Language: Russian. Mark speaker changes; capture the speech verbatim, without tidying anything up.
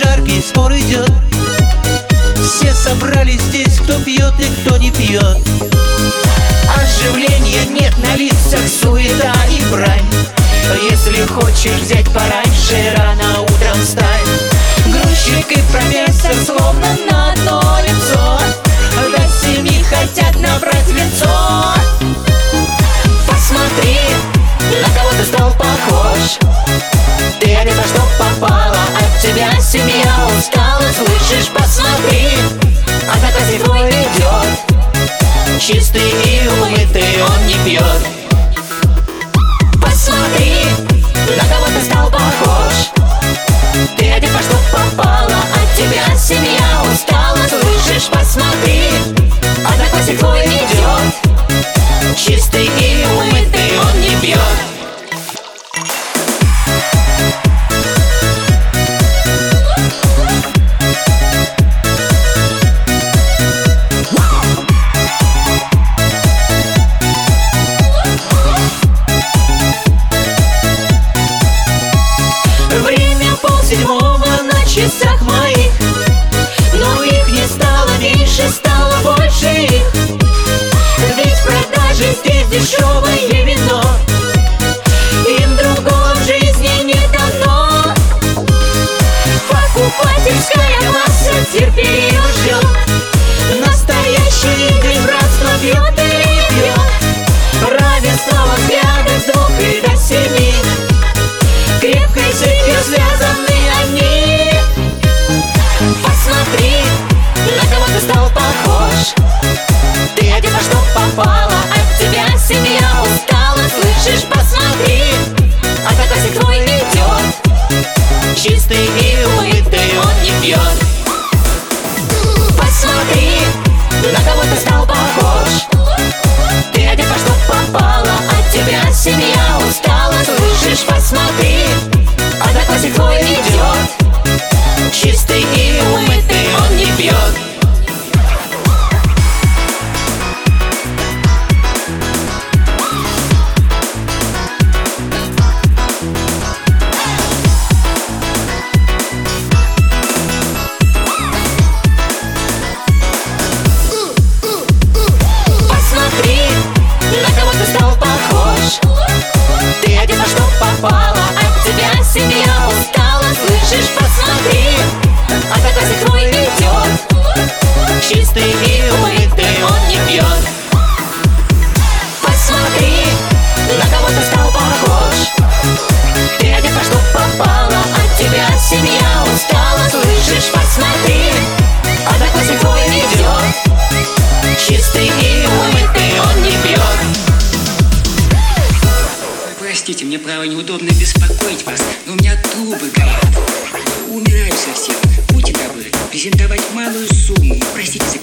Speaker 1: жаркий спор идет. Все собрались здесь, кто пьет и кто не пьет. Оживления нет на лицах, суета и брань. Если хочешь взять пораньше, рано утром встань. Грузчик и профессор словно на одно лицо. До семи хотят набрать венцо. Посмотри, на кого ты стал похож. Ты одет во что попало, от тебя семья устала. Слышишь, посмотри, одноклассник твой идет. Чистый и умытый, он не пьет. Посмотри, на кого ты стал похож. Ты одет во что попало, от тебя семья устала. Слышишь, посмотри, одноклассник твой идет. Чистый и умытый, он не пьет. Время полседьмого на часах моих, но их не стало меньше, стало больше их. Ведь в продаже здесь дешевое вино, им другого в жизни не дано. Покупательская масса терпеливо ждет. Настоящий Игорь братство пьет или не пьет. Равенство во взглядах с двух и до семи. Крепкой цепью связаны они. Посмотри, на кого ты стал похож. Ты одет во что попало, от тебя семья устала. Слышишь, посмотри, одноклассник твой идет. Чистый и умытый, он не пьет. Посмотри, на кого ты стал похож. Ты одет во что попало, от тебя семья устала. Слышишь, посмотри, одноклассник твой идет. Чистый и умытый, он не пьет. Посмотри, на кого ты стал похож. Ты одет во что попало, от тебя семья устала. Слышишь, посмотри, одноклассник твой идет. Чистый и умытый, он не пьет. Посмотри, на кого ты стал похож. Ты одет во что попало, от тебя семья устала. Слышишь, посмотри, одноклассник твой идет. Чистый и умытый, он не пьет.
Speaker 2: Простите, мне право неудобно беспокоить вас, но у меня трубы горят. Умираю совсем. Будьте добры, презентовать малую сумму. Простите за